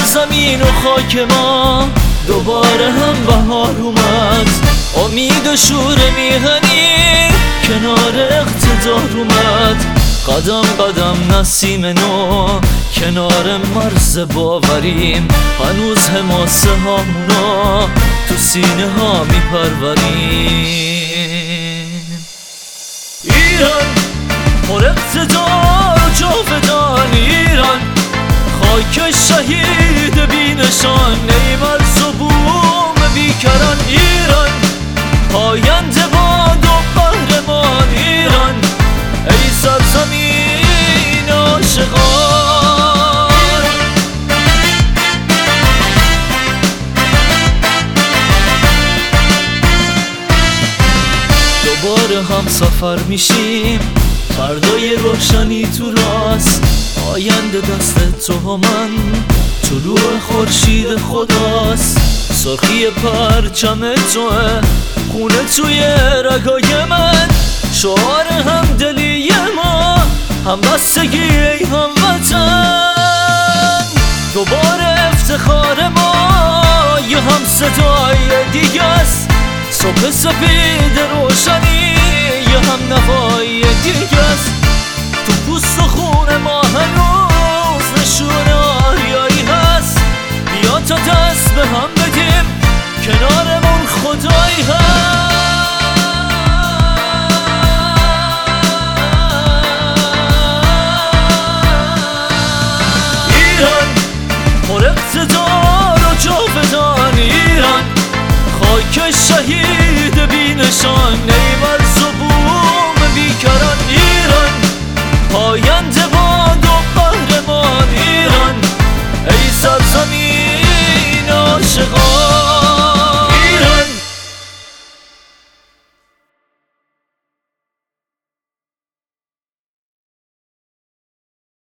زمین و خاک ما دوباره هم بهار اومد. امید و شور میهنی کنار اقتدار اومد. قدم قدم نسیم نو کنار مرز باوریم. هنوز حماسه هامونو تو سینه ها میپروریم. ایران پر اقتدار و جاودان، ایران خاک شهید بی نشان. ای مرز و بوم بیکران، ایران پاینده باد و قهرمان. ایران ای سرزمین عاشقان. دوباره هم سفر میشیم، فردای روشنی تو راست. آینده دست تو و من، طلوع خورشید خداست. سرخی پرچم توه، خونه توی رگای من. شعار همدلی ما، همبستگی ای هموطن. دوباره افتخار ما یه هم صدای دیگه است. صبح سفید روشنی یه هم نوای دیگه است. تو پوست و خون ما هنوز نشون آریایی هست. بیا تا دست به هم